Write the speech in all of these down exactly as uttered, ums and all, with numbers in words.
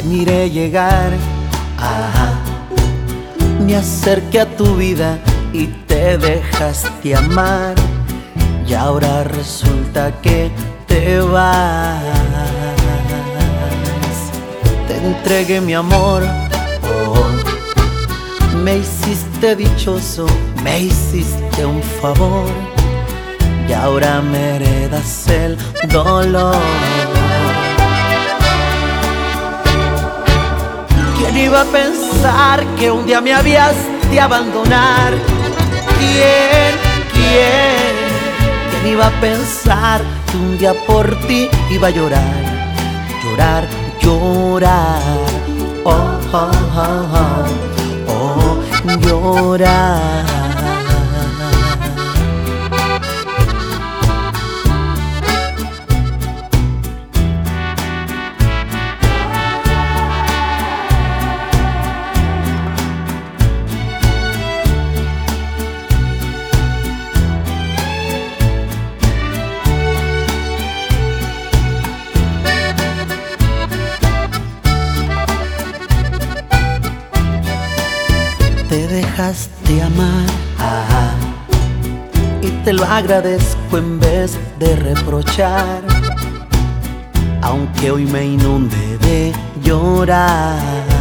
miré llegar, ajá. Me acerqué a tu vida y te dejaste amar, y ahora resulta que te vas. Te entregué mi amor, oh, me hiciste dichoso, me hiciste un favor, y ahora me heredas el dolor. ¿Quién iba a pensar que un día me habías de abandonar? ¿Quién, quién? ¿Quién iba a pensar que un día por ti iba a llorar, llorar, llorar? Oh, oh, oh, oh, oh, llorar. Te dejaste amar, ajá, y te lo agradezco en vez de reprochar, aunque hoy me inunde de llorar.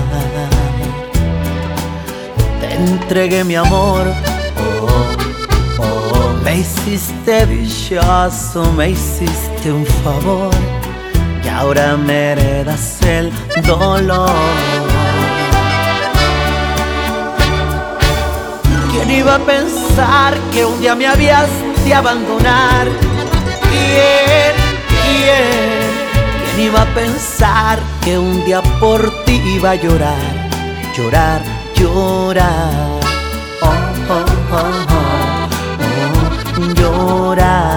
Te entregué mi amor, oh, oh, me hiciste dichoso, me hiciste un favor, y ahora me heredas el dolor. ¿Quién iba a pensar que un día me habías de abandonar? ¿Quién, quién? ¿Quién iba a pensar que un día por ti iba a llorar, llorar, llorar? Oh, oh, oh, oh, oh, llorar.